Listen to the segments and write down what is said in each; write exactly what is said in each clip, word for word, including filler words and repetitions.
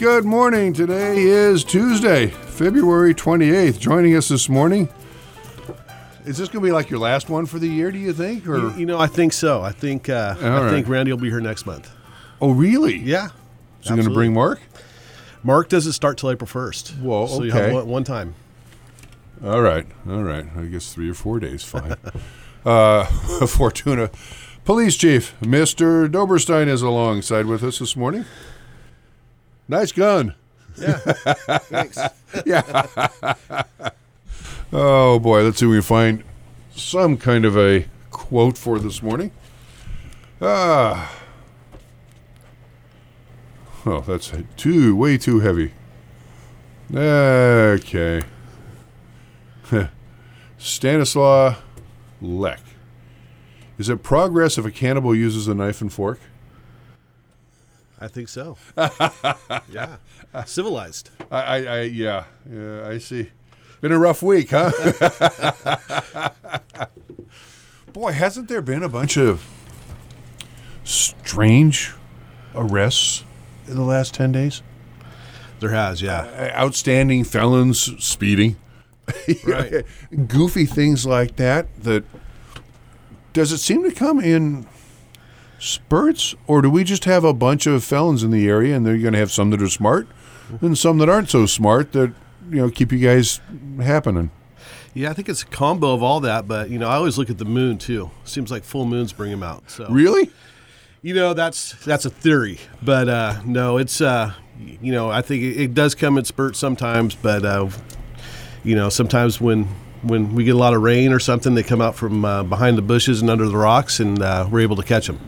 Good morning. Today is Tuesday, February twenty-eighth. Joining us this morning, is this going to be like your last one for the year, do you think? Or You, you know, I think so. I think uh, I right. think Randy will be here next month. Oh, really? Yeah. Is he going to bring Mark? Mark doesn't start till April first. Whoa, So you okay. have one, one time. All right. All right. I guess three or four days, fine. uh, Fortuna Police Chief, Mister Doberstein, is alongside with us this morning. Nice gun. Yeah. Thanks. Yeah. Oh, boy. Let's see if we can find some kind of a quote for this morning. Ah. Oh, that's too, way too heavy. Okay. Stanislaw Lech. Is it progress if a cannibal uses a knife and fork? I think so. Yeah. Civilized. I, I, I yeah, yeah, I see. Been a rough week, huh? Boy, hasn't there been a bunch of strange arrests in the last ten days? There has, yeah. Uh, outstanding felons speeding. Right. Goofy things like that. That does it seem to come in spurts, or do we just have a bunch of felons in the area, and they're going to have some that are smart and some that aren't so smart that, you know, keep you guys happening? Yeah, I think it's a combo of all that, but, you know, I always look at the moon, too. Seems like full moons bring him out. So Really? You know, that's that's a theory, but uh, no, it's, uh, you know, I think it, it does come in spurts sometimes, but, uh, you know, sometimes when when we get a lot of rain or something, they come out from uh, behind the bushes and under the rocks, and uh, we're able to catch them.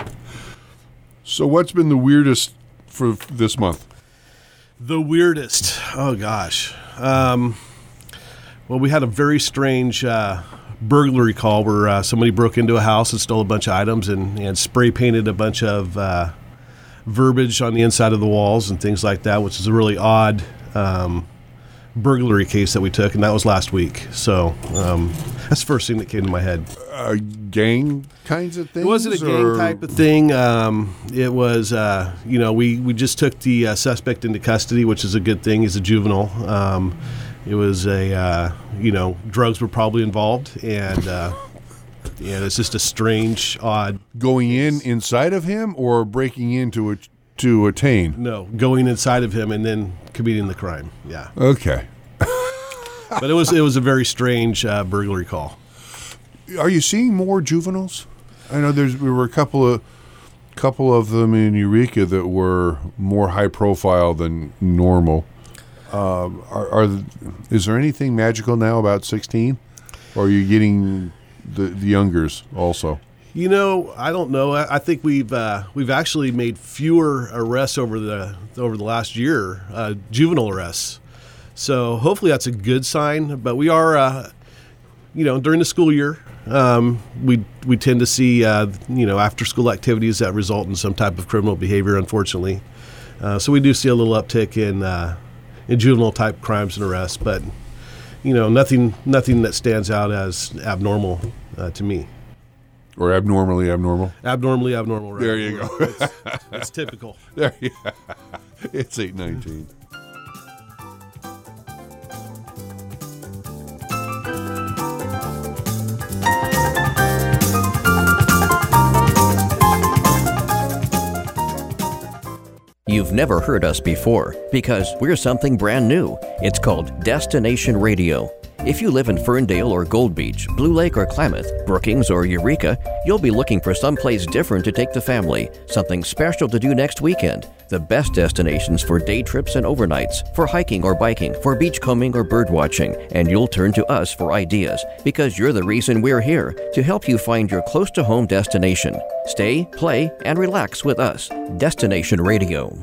So what's been the weirdest for this month? The weirdest, oh gosh. Um, well, we had a very strange uh, burglary call where uh, somebody broke into a house and stole a bunch of items and, and spray painted a bunch of uh, verbiage on the inside of the walls and things like that, which is a really odd um, burglary case that we took, and that was last week. So um, that's the first thing that came to my head. Uh, gang kinds of things? It wasn't a gang or- type of thing. Um, it was, uh, you know, we, we just took the uh, suspect into custody, which is a good thing. He's a juvenile. Um, it was a, uh, you know, drugs were probably involved, and uh, yeah, it's just a strange, odd. Going in inside of him or breaking into it to attain? No, going inside of him and then committing the crime. Yeah, Okay. but it was it was a very strange uh, burglary call. Are you seeing more juveniles? I know there's there were a couple of couple of them in Eureka that were more high profile than normal. Um, are, are is there anything magical now about sixteen, or are you getting the, the youngers also? You know, I don't know. I, I think we've uh, we've actually made fewer arrests over the over the last year, uh, juvenile arrests. So hopefully that's a good sign. But we are, uh, you know, during the school year, um, we we tend to see uh, you know after school activities that result in some type of criminal behavior, unfortunately. Uh, so we do see a little uptick in uh, in juvenile type crimes and arrests, but you know nothing nothing that stands out as abnormal uh, to me. Or abnormally abnormal? Abnormally abnormal, right? There you go. It's, it's typical. There you It's eight nineteen. You've never heard us before because we're something brand new. It's called Destination Radio. If you live in Ferndale or Gold Beach, Blue Lake or Klamath, Brookings or Eureka, you'll be looking for someplace different to take the family, something special to do next weekend. The best destinations for day trips and overnights, for hiking or biking, for beachcombing or bird watching, and you'll turn to us for ideas because you're the reason we're here, to help you find your close-to-home destination. Stay, play, and relax with us. Destination Radio.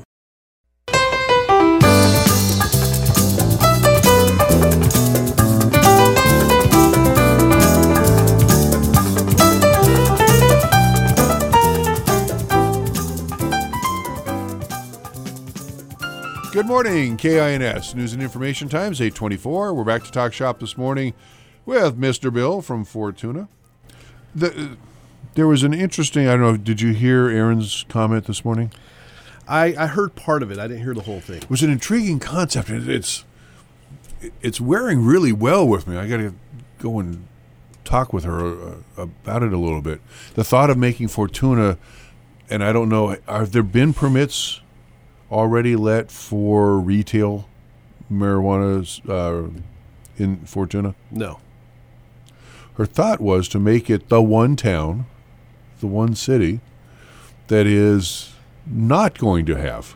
Good morning, K I N S News and Information Times, eight twenty-four. We're back to Talk Shop this morning with Mister Bill from Fortuna. The, there was an interesting, I don't know, did you hear Aaron's comment this morning? I, I heard part of it. I didn't hear the whole thing. It was an intriguing concept. It, it's it's wearing really well with me. I got to go and talk with her uh, about it a little bit. The thought of making Fortuna, and I don't know, have there been permits already let for retail marijuana uh, in Fortuna? No. Her thought was to make it the one town, the one city, that is not going to have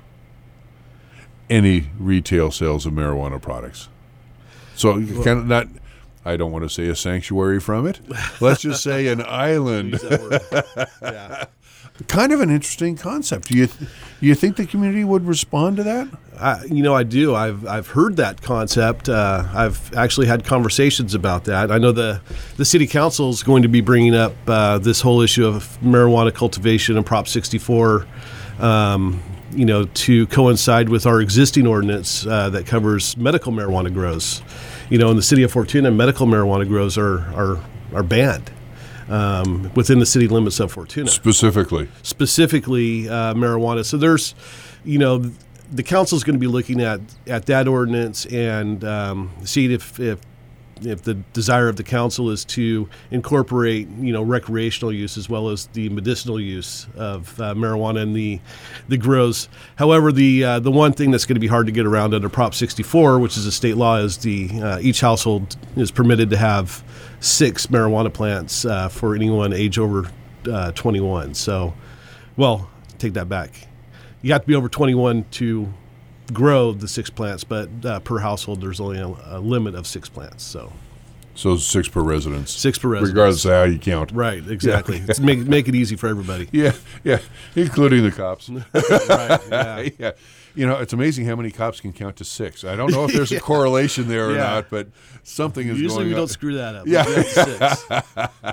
any retail sales of marijuana products. So well, kind of not, I don't want to say a sanctuary from it. Let's just say an island. Use that word. Yeah. Kind of an interesting concept. Do you th- you think the community would respond to that? I, you know, I do. I've I've heard that concept. Uh, I've actually had conversations about that. I know the the city council is going to be bringing up uh, this whole issue of marijuana cultivation and Prop sixty-four. Um, you know, to coincide with our existing ordinance uh, that covers medical marijuana grows. You know, in the city of Fortuna, medical marijuana grows are are are banned. Um, within the city limits of Fortuna. Specifically. Specifically uh, marijuana. So there's, you know, the council is going to be looking at, at that ordinance and um, seeing if, if if the desire of the council is to incorporate, you know, recreational use as well as the medicinal use of uh, marijuana in the the grows. However, the uh, the one thing that's going to be hard to get around under Prop sixty-four, which is a state law, is the uh, each household is permitted to have six marijuana plants uh, for anyone age over uh, twenty-one. So, well, take that back. You have to be over twenty-one to grow the six plants, but uh, per household there's only a, a limit of six plants. So, so six per residence. Six per residence, regardless of how you count. Right, exactly. Yeah. It's make make it easy for everybody. Yeah, yeah, including the cops. Right. Yeah. Yeah. You know, it's amazing how many cops can count to six. I don't know if there's a correlation there or yeah. not, but something is Usually going on. Usually we don't screw that up. Yeah.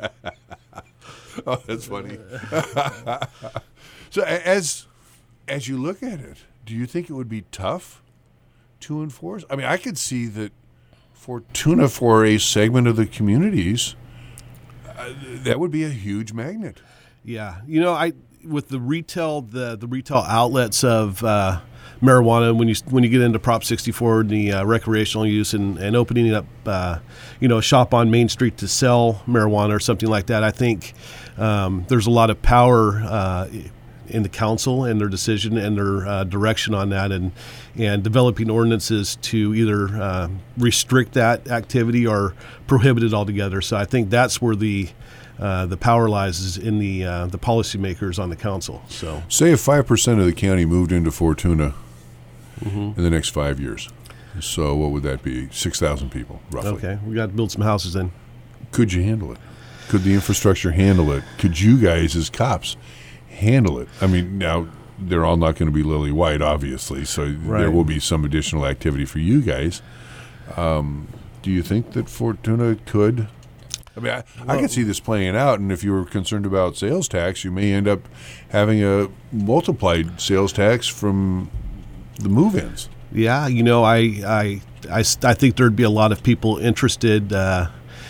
Six. Oh, that's funny. So as as you look at it, do you think it would be tough to enforce? I mean, I could see that Fortuna, for a segment of the communities, uh, that would be a huge magnet. Yeah. You know, I with the retail the, the retail outlets of uh, marijuana, when you when you get into Prop sixty-four and the uh, recreational use and, and opening up, uh, you know, a shop on Main Street to sell marijuana or something like that, I think um, there's a lot of power uh, in the council and their decision and their uh, direction on that, and and developing ordinances to either uh, restrict that activity or prohibit it altogether. So I think that's where the uh, the power lies, is in the uh, the policymakers on the council. So say if five percent of the county moved into Fortuna mm-hmm. in the next five years. So what would that be? Six thousand people, roughly. Okay, we got to build some houses then. Could you handle it? Could the infrastructure handle it? Could you guys as cops handle it? I mean, now they're all not going to be lily white, obviously, so right. there will be some additional activity for you guys. Um, do you think that Fortuna could? I mean, I, well, I could see this playing out, and if you were concerned about sales tax, you may end up having a multiplied sales tax from the move-ins. Yeah, you know, I I, I, I think there'd be a lot of people interested uh,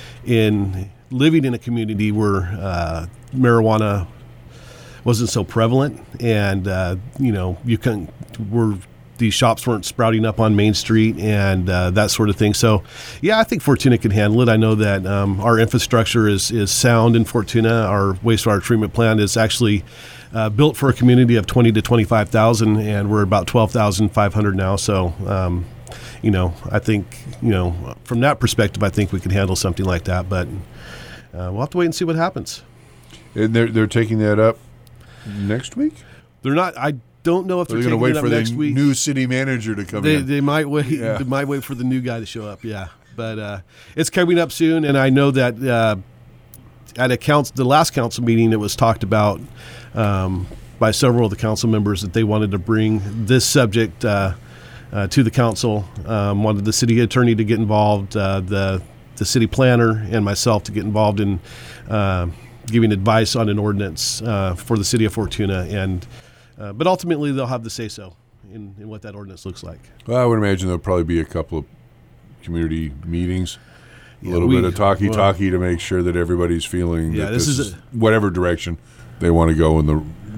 in living in a community where uh, marijuana wasn't so prevalent, and uh, you know, you can where these shops weren't sprouting up on Main Street and uh, that sort of thing. So, yeah, I think Fortuna can handle it. I know that um, our infrastructure is is sound in Fortuna. Our wastewater treatment plant is actually uh, built for a community of twenty to twenty-five thousand, and we're about twelve thousand five hundred now. So, um, you know, I think, you know, from that perspective, I think we can handle something like that. But uh, we'll have to wait and see what happens. And they're they're taking that up next week? They're not. I don't know if they're, they're taking going it to up wait for next the week. new city manager to come they, in. They might wait. Yeah. They might wait for the new guy to show up. Yeah, but uh, it's coming up soon, and I know that uh, at a council, the last council meeting, it was talked about um, by several of the council members that they wanted to bring this subject uh, uh, to the council. Um, wanted the city attorney to get involved, uh, the the city planner, and myself to get involved in uh, giving advice on an ordinance uh, for the city of Fortuna, and uh, but ultimately they'll have the say so in, in what that ordinance looks like. Well, I would imagine there'll probably be a couple of community meetings, a Yeah, little we- bit of talkie-talkie well- to make sure that everybody's feeling Yeah, that this this is is a- whatever direction they want to go in the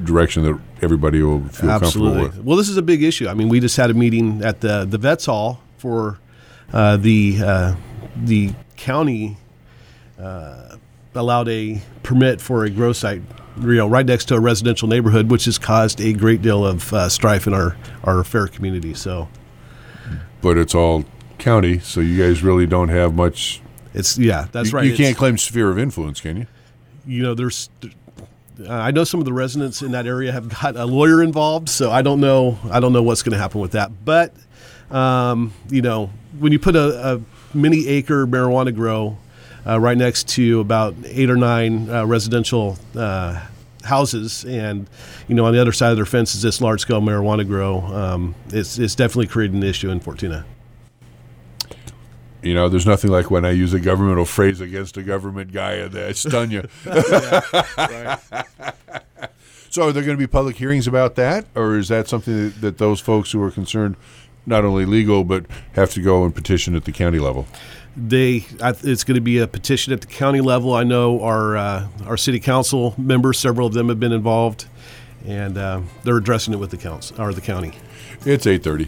direction that everybody will feel Absolutely. comfortable with. Well, this is a big issue. I mean, we just had a meeting at the the Vets Hall for uh, the uh, the county uh, allowed a permit for a grow site, you know, right next to a residential neighborhood, which has caused a great deal of uh, strife in our our fair community. So, but it's all county, so you guys really don't have much. It's yeah, that's you, right. You can't It's, claim sphere of influence, can you? you know, there's. Uh, I know some of the residents in that area have got a lawyer involved, so I don't know. I don't know what's going to happen with that. But um, you know, when you put a, a mini acre marijuana grow uh, right next to about eight or nine uh, residential uh, houses, and you know, on the other side of their fence is this large scale marijuana grow, um, it's it's definitely created an issue in Fortuna. You know, there's nothing like when I use a governmental phrase against a government guy and I stun you. Yeah, right. So are there going to be public hearings about that? Or is that something that, that those folks who are concerned, not only legal, but have to go and petition at the county level? They, I, it's going to be a petition at the county level. I know our uh, our city council members, several of them have been involved, and uh, they're addressing it with the council or the county. It's eight thirty.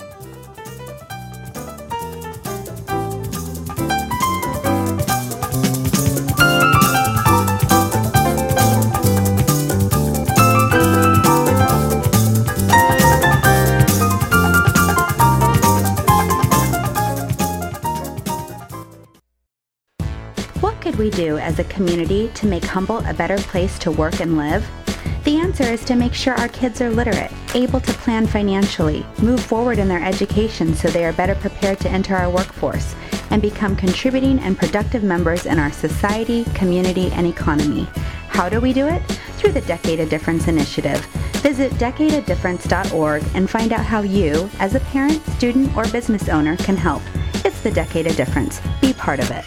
What could we do as a community to make Humboldt a better place to work and live? The answer is to make sure our kids are literate, able to plan financially, move forward in their education so they are better prepared to enter our workforce, and become contributing and productive members in our society, community, and economy. How do we do it? Through the Decade of Difference initiative. Visit decade of difference dot org and find out how you, as a parent, student, or business owner, can help. It's the Decade of Difference. Be part of it.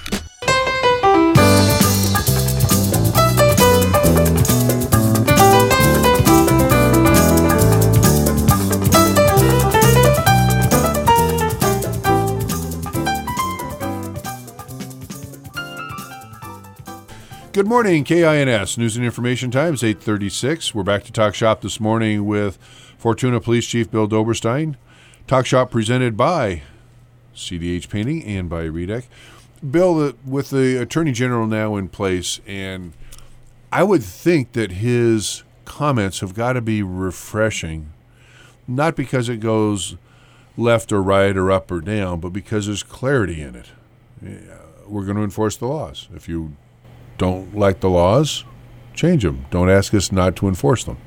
Good morning, K I N S News and Information Times, eight thirty-six. We're back to Talk Shop this morning with Fortuna Police Chief Bill Doberstein. Talk Shop presented by C D H Painting and by Redec. Bill, with the Attorney General now in place, and I would think that his comments have got to be refreshing, not because it goes left or right or up or down, but because there's clarity in it. We're going to enforce the laws. If you don't like the laws, change them. Don't ask us not to enforce them.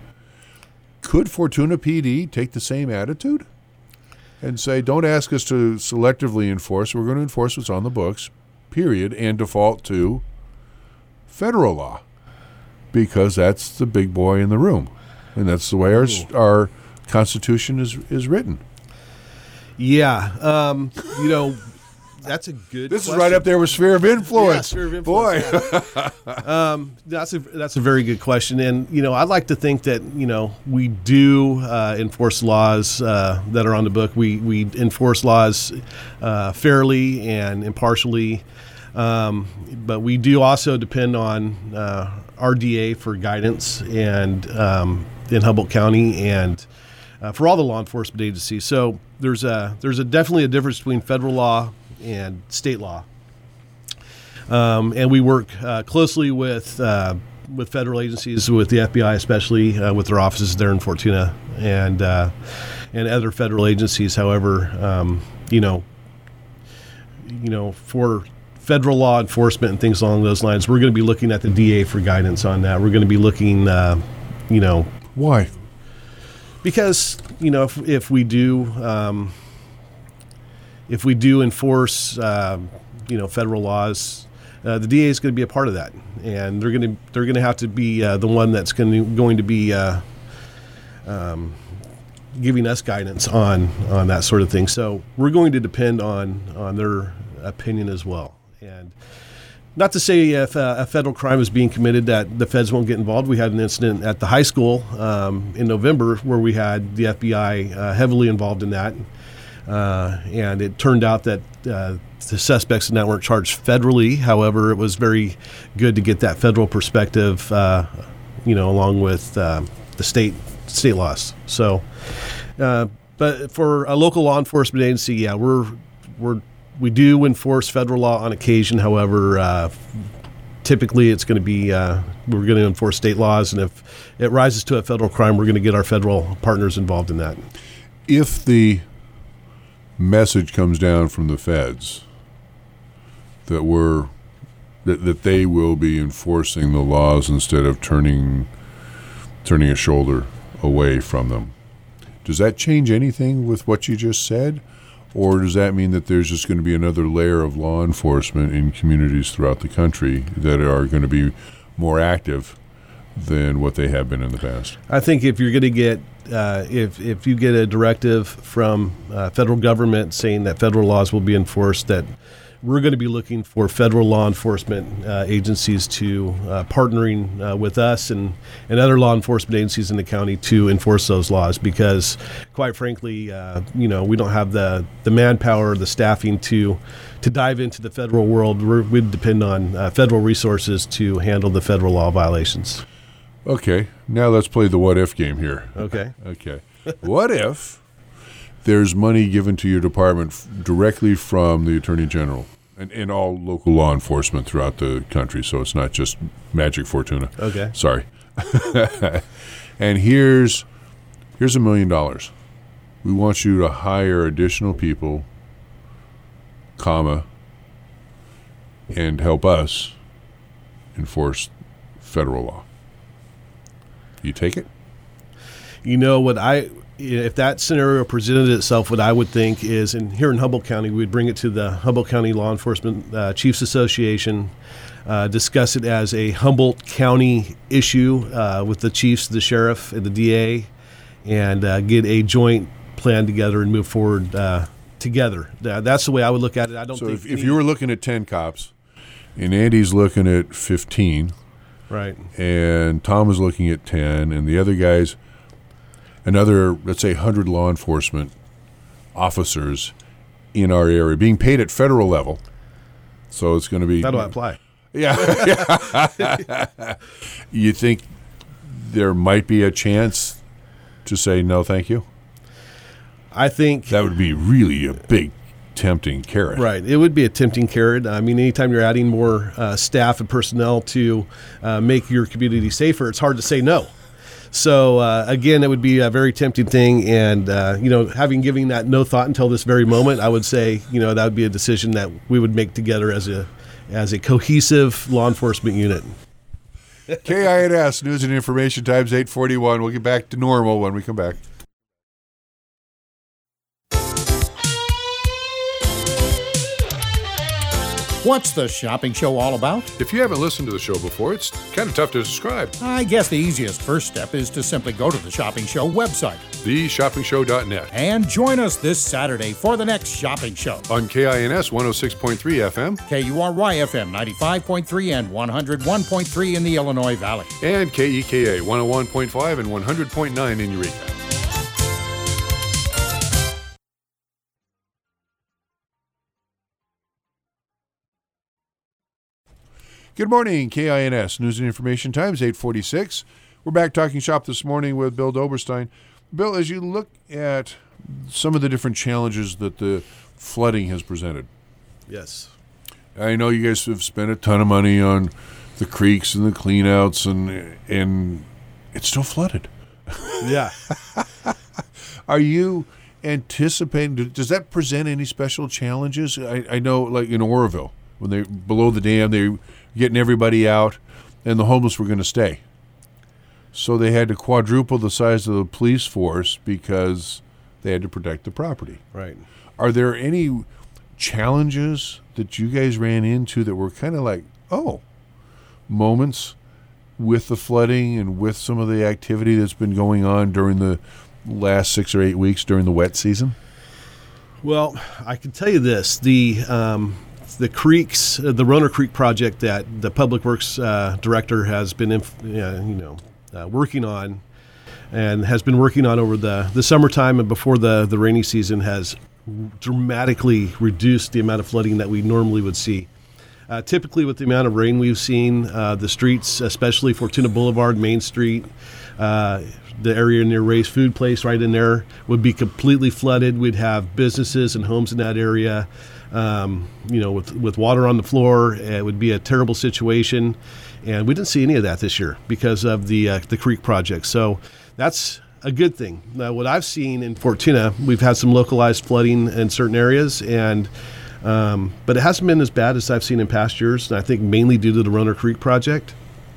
Could Fortuna P D take the same attitude and say, don't ask us to selectively enforce, we're going to enforce what's on the books, period, and default to federal law, because that's the big boy in the room, and that's the way our our Constitution is is written. Yeah, um, you know, that's a good. This question. is right up there with sphere of influence. Yeah, sphere of influence. Boy, um, that's a that's a very good question, and you know, I'd like to think that you know we do uh, enforce laws uh, that are on the book. We we enforce laws uh, fairly and impartially, um, but we do also depend on uh, R D A for guidance and um, in Humboldt County and uh, for all the law enforcement agencies. So there's a there's a definitely a difference between federal law and state law, um, and we work uh, closely with uh, with federal agencies, with the F B I especially, uh, with their offices there in Fortuna, and uh, and other federal agencies. However, um, you know, you know, for federal law enforcement and things along those lines, we're going to be looking at the D A for guidance on that. We're going to be looking, uh, you know, why? Because you know, if if we do. Um, If we do enforce, uh, you know, federal laws, uh, the D A is going to be a part of that, and they're going to they're going to have to be uh, the one that's going to going to be uh, um, giving us guidance on on that sort of thing. So we're going to depend on on their opinion as well. And not to say if uh, a federal crime is being committed that the feds won't get involved. We had an incident at the high school um, in November where we had the F B I uh, heavily involved in that. Uh, and it turned out that uh, the suspects in that weren't charged federally. However, it was very good to get that federal perspective uh, you know, along with uh, the state state laws. So, uh, but for a local law enforcement agency, yeah, we're we're we do enforce federal law on occasion. However, uh, typically it's going to be uh, we're going to enforce state laws, and if it rises to a federal crime, we're going to get our federal partners involved in that. If the message comes down from the feds that we're that, that they will be enforcing the laws instead of turning turning a shoulder away from them, does that change anything with what you just said? Or does that mean that there's just going to be another layer of law enforcement in communities throughout the country that are going to be more active than what they have been in the past? I think if you're going to get, uh, if if you get a directive from uh, federal government saying that federal laws will be enforced, that we're going to be looking for federal law enforcement uh, agencies to uh, partnering uh, with us and, and other law enforcement agencies in the county to enforce those laws, because quite frankly, uh, you know, we don't have the, the manpower, the staffing to to dive into the federal world. We're, we depend on uh, federal resources to handle the federal law violations. Okay, now let's play the what if game here. Okay. Okay. What if there's money given to your department f- directly from the Attorney General and, and all local law enforcement throughout the country, so it's not just Magic Fortuna. Okay. Sorry. And here's here's a million dollars. We want you to hire additional people, comma, and help us enforce federal law. You take it? You know what I... If that scenario presented itself, what I would think is, and here in Humboldt County, we'd bring it to the Humboldt County Law Enforcement uh, Chiefs Association, uh, discuss it as a Humboldt County issue uh, with the chiefs, the sheriff, and the D A, and uh, get a joint plan together and move forward uh, together. Uh, that's the way I would look at it. I don't so think if, if you were looking at ten cops, and Andy's looking at fifteen, right, and Tom is looking at ten, and the other guys, another, let's say, one hundred law enforcement officers in our area being paid at federal level. So it's going to be... How do I apply? Yeah. You think there might be a chance to say no, thank you? I think... That would be really a big, tempting carrot. Right. It would be a tempting carrot. I mean, anytime you're adding more uh, staff and personnel to uh, make your community safer, it's hard to say no. So, uh, again, it would be a very tempting thing. And, uh, you know, having given that no thought until this very moment, I would say, you know, that would be a decision that we would make together as a as a cohesive law enforcement unit. K I N S, News and Information Times, eight forty-one. We'll get back to normal when we come back. What's the shopping show all about? If you haven't listened to the show before, it's kind of tough to describe. I guess the easiest first step is to simply go to the Shopping Show website. the shopping show dot net. And join us this Saturday for the next shopping show. On K I N S one oh six point three F M. K U R Y F M ninety-five point three and one oh one point three in the Illinois Valley. And K E K A one oh one point five and one hundred point nine in Eureka. Good morning, K I N S, News and Information Times, eight forty-six. We're back talking shop this morning with Bill Doberstein. Bill, as you look at some of the different challenges that the flooding has presented. Yes. I know you guys have spent a ton of money on the creeks and the cleanouts, and and it's still flooded. Yeah. Are you anticipating, does that present any special challenges? I, I know, like in Oroville, when they below the dam, they getting everybody out, and the homeless were going to stay. So they had to quadruple the size of the police force because they had to protect the property. Right. Are there any challenges that you guys ran into that were kind of like, oh, moments with the flooding and with some of the activity that's been going on during the last six or eight weeks during the wet season? Well, I can tell you this. The... Um, The creeks, uh, the Roner Creek project that the Public Works uh, Director has been, inf- uh, you know, uh, working on, and has been working on over the, the summertime and before the, the rainy season, has dramatically reduced the amount of flooding that we normally would see. Uh, typically, with the amount of rain we've seen, uh, the streets, especially Fortuna Boulevard, Main Street, uh, the area near Ray's Food Place right in there would be completely flooded. We'd have businesses and homes in that area, um, you know, with, with water on the floor. It would be a terrible situation. And we didn't see any of that this year because of the uh, the creek project. So that's a good thing. Now, what I've seen in Fortuna, we've had some localized flooding in certain areas, and um, but it hasn't been as bad as I've seen in past years, and I think mainly due to the Roner Creek project.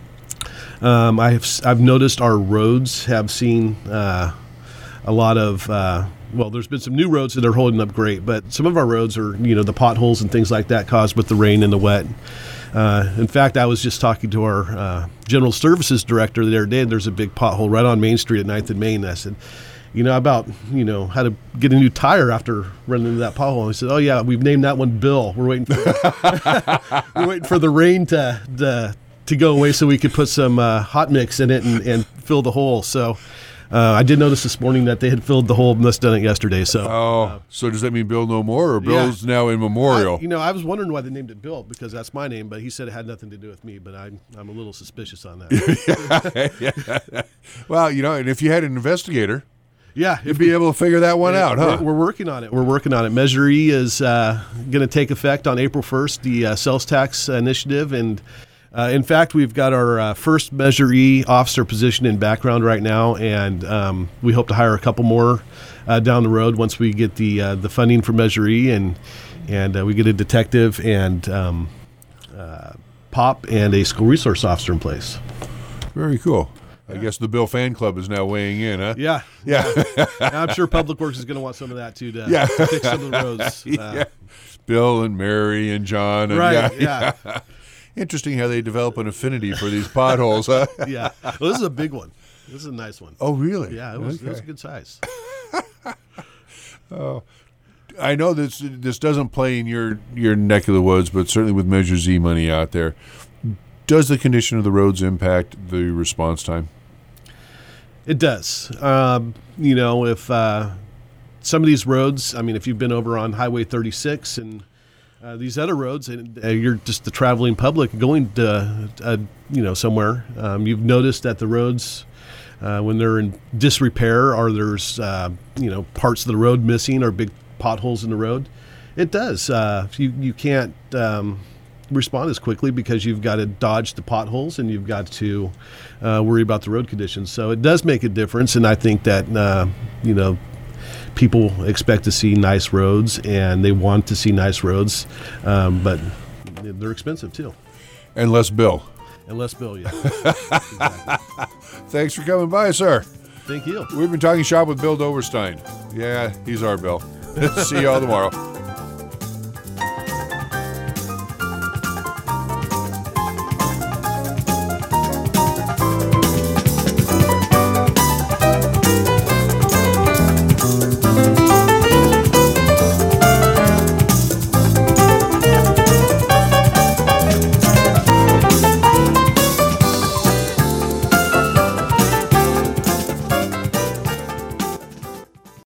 Um, I've I've noticed our roads have seen uh, a lot of uh, well, there's been some new roads that are holding up great, but some of our roads are, you know, the potholes and things like that caused with the rain and the wet. Uh, in fact, I was just talking to our uh, general services director the other day, and there's a big pothole right on Main Street at ninth and Main. And I said, you know, about, you know, how to get a new tire after running into that pothole. And he said, oh, yeah, we've named that one Bill. We're waiting for, we're waiting for the rain to, to to go away so we could put some uh, hot mix in it and, and fill the hole. So uh, I did notice this morning that they had filled the hole and must have done it yesterday. So, oh, uh, so does that mean Bill no more, or Bill's yeah. now in memorial? I, you know, I was wondering why they named it Bill, because that's my name, but he said it had nothing to do with me, but I'm, I'm a little suspicious on that. yeah. Well, you know, and if you had an investigator, yeah, you'd be able to figure that one yeah, out, huh? We're, we're working on it. We're working on it. Measure E is uh, going to take effect on April first, the uh, sales tax initiative, and Uh, in fact, we've got our uh, first Measure E officer position in background right now, and um, we hope to hire a couple more uh, down the road once we get the uh, the funding for Measure E, and and uh, we get a detective and um, uh, Pop and a school resource officer in place. Very cool. I guess the Bill fan club is now weighing in, huh? Yeah, Yeah. I'm sure Public Works is going to want some of that too to, Yeah. to fix some of the roads. Uh, yeah. Bill and Mary and John. And Right. Yeah. Yeah. Interesting how they develop an affinity for these potholes, huh? Yeah. Well, this is a big one. This is a nice one. Oh, really? Yeah, it was, Okay. it was a good size. I know this this doesn't play in your, your neck of the woods, but certainly with Measure Z money out there, does the condition of the roads impact the response time? It does. Um, you know, if uh, some of these roads, I mean, if you've been over on Highway thirty-six and uh, these other roads, and uh, you're just the traveling public going to, uh, you know, somewhere, um, you've noticed that the roads, uh, when they're in disrepair or there's, uh, you know, parts of the road missing or big potholes in the road, it does. Uh, you, you can't um, respond as quickly because you've got to dodge the potholes and you've got to uh, worry about the road conditions. So it does make a difference, and I think that, uh, you know, people expect to see nice roads and they want to see nice roads, um, but they're expensive too. And less Bill. And less Bill, yeah. Exactly. Thanks for coming by, sir. Thank you. We've been talking shop with Bill Doverstein. Yeah, he's our Bill. See you all tomorrow.